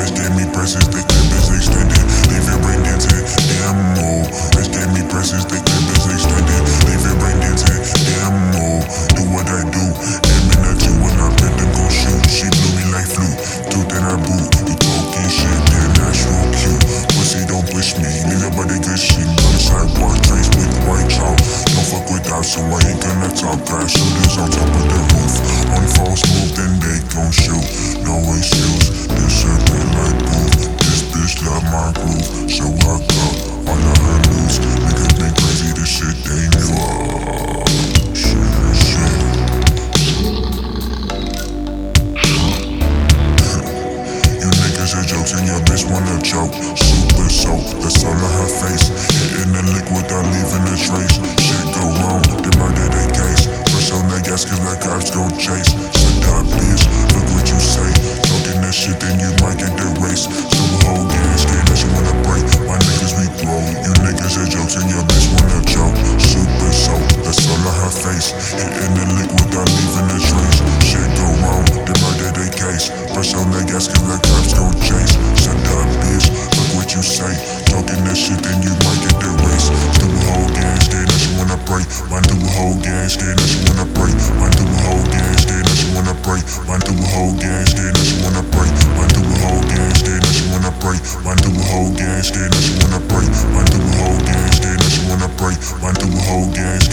Bitch gave me presses, the clip is extended. Leave it brain dented, damn no. Bitch gave me presses, the clip is extended. Leave it brain dented, damn no. Do what I do, aiming at you when I bend and go shoot. She blew me like flute, tooth in her boot. You talking shit, they're natural cute. Pussy don't push me, leave your body good shit. On the sidewalk, trace with white chalk. Don't fuck with that, so I ain't gonna talk. Got shooters on top of the roof. On false move, then they gon' shoot. No excuse, this shit play like booth. This bitch love my groove, so I got all of her moves. Niggas been crazy, this shit they knew. Shit. You niggas are jokes and your bitch wanna choke. Super soap, that's all on her face. Hitting the liquid without leaving a trace. Shit go wrong, they murder the case. Push on the gas cause the cops gon' chase. Shut up bitch, look what you say. Talking that shit then you might get the race. So whole gang scared that you wanna break. My niggas we grow, you niggas are jokes and your bitch wanna choke. Super soap, that's all on her face. Hitting the liquid without leaving a trace. Shit go wrong, they murder the case. Push on the gas cause the cops gon' chase. Shut up bitch, look what you say. Talking that shit then you might get the race. Do a whole gang scared that you wanna break. My do a whole gang scared that you wanna break. My do a whole gang scared that you wanna break. My do a whole gang scared that you wanna break. My do a whole gang scared that you wanna break. My do a whole gang scared that you wanna break. My do a whole gang scared that you wanna break. My do a whole gang